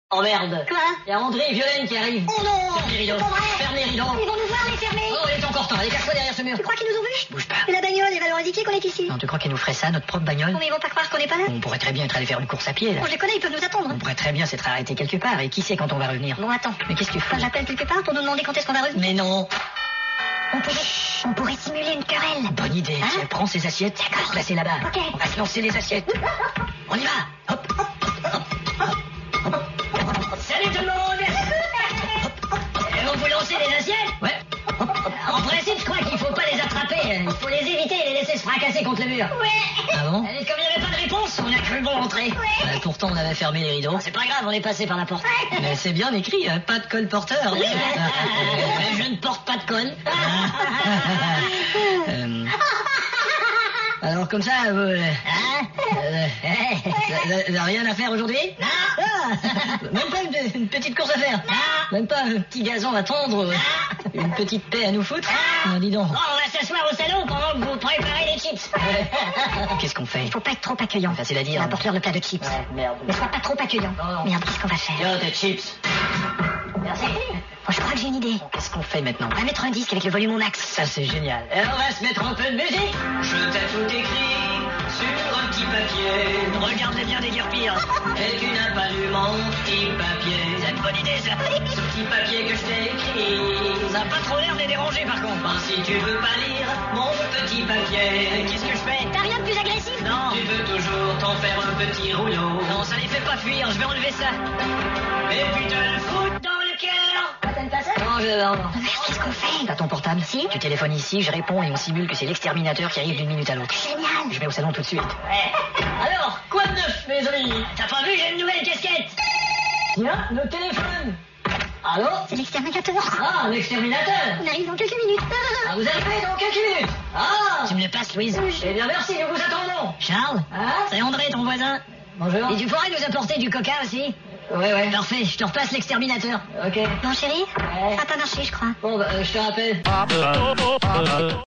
Oh merde. Quoi? Il y a André et Violaine qui arrivent. Oh non! Ferme les rideaux. C'est pas vrai. Ferme les rideaux. Ils vont nous voir, les fermer. Oh, il est encore temps. Allez, cache-toi derrière ce mur. Tu crois qu'ils nous ont vus? Bouge pas. Et la bagnole, elle va leur indiquer qu'on est ici. Non, tu crois qu'ils nous feraient ça, notre propre bagnole? Oh, mais ils vont pas croire qu'on est pas là. On pourrait très bien être allé faire une course à pied, là. Oh, je les connais, ils peuvent nous attendre. On pourrait très bien s'être arrêté quelque part. Et qui sait quand on va revenir? Bon, attends. Mais qu'est-ce que tu fais? Enfin, j'appelle quelque part pour nous demander quand est-ce qu'on va revenir. Mais non. On pourrait simuler une querelle. Bonne idée. Hein? Tiens, prends ces assiettes. D'accord. Placez là-bas. Ok. On va se lancer les assiettes. On y va. Hop, hop, hop, hop, hop. Salut tout le monde. Et vous lancez les assiettes? Ouais. En principe, je crois qu'il faut pas les attraper. Il faut les éviter et les laisser se fracasser contre le mur. Ouais. Ah bon? Comme il n'y avait pas de réponse, on a cru bon rentrer. Pourtant, on avait fermé les rideaux. C'est pas grave, on est passé par la porte. Mais c'est bien écrit, pas de colporteur. Oui. Je ne porte pas de colle. Alors comme ça, vous n'avez rien à faire aujourd'hui? Non. Même pas une petite course à faire? Non. Même pas un petit gazon à tondre? Une petite paix à nous foutre? Dis donc. Oh, on va s'asseoir au salon pendant que vous préparez les chips. Qu'est-ce qu'on fait? Il faut pas être trop accueillant. Facile à dire. Apporte-leur le plat de chips. Ouais, merde. Mais sois pas trop accueillant. Non. Merde, qu'est-ce qu'on va faire? Tiens, des chips. Merci. Bon, je crois que j'ai une idée. Qu'est-ce qu'on fait maintenant? On va mettre un disque avec le volume au max. Ça, c'est génial. Et on va se mettre un peu de musique. Je t'ai tout écrit sur un petit papier. Regarde-les bien déguerpir. Et tu n'as pas lu mon petit papier. C'est une bonne idée, ça. Ce petit papier que je t'ai écrit. Ça n'a pas trop l'air de les déranger, par contre. Ben, si tu veux pas lire mon petit papier, qu'est-ce que je fais? T'as rien de plus agressif? Non. Tu veux toujours t'en faire un petit rouleau. Non, ça les fait pas fuir. Je vais enlever ça. Et puis te le foutre dans le cœur. T'aimes pas ça? Non, Merde, qu'est-ce qu'on fait? T'as ton portable? Si. Tu téléphones ici, je réponds et on simule que c'est l'exterminateur qui arrive d'une minute à l'autre. Génial. Je vais au salon tout de suite. Ouais. Alors, quoi de neuf, mes amis? T'as pas vu, j'ai une nouvelle casquette. Tiens, le téléphone. Allô? C'est l'exterminateur. Ah, un exterminateur. On arrive dans quelques minutes. Ah, vous arrivez dans quelques minutes. Ah. Tu me le passes, Louise? Eh bien, merci, nous vous attendons. Charles? Hein? C'est André, ton voisin. Bonjour. Et tu pourrais nous apporter du coca aussi? Ouais. Parfait, je te repasse l'exterminateur. Ok. Bon, chérie? Ouais. Ça a pas marché, je crois. Bon, bah, je te rappelle.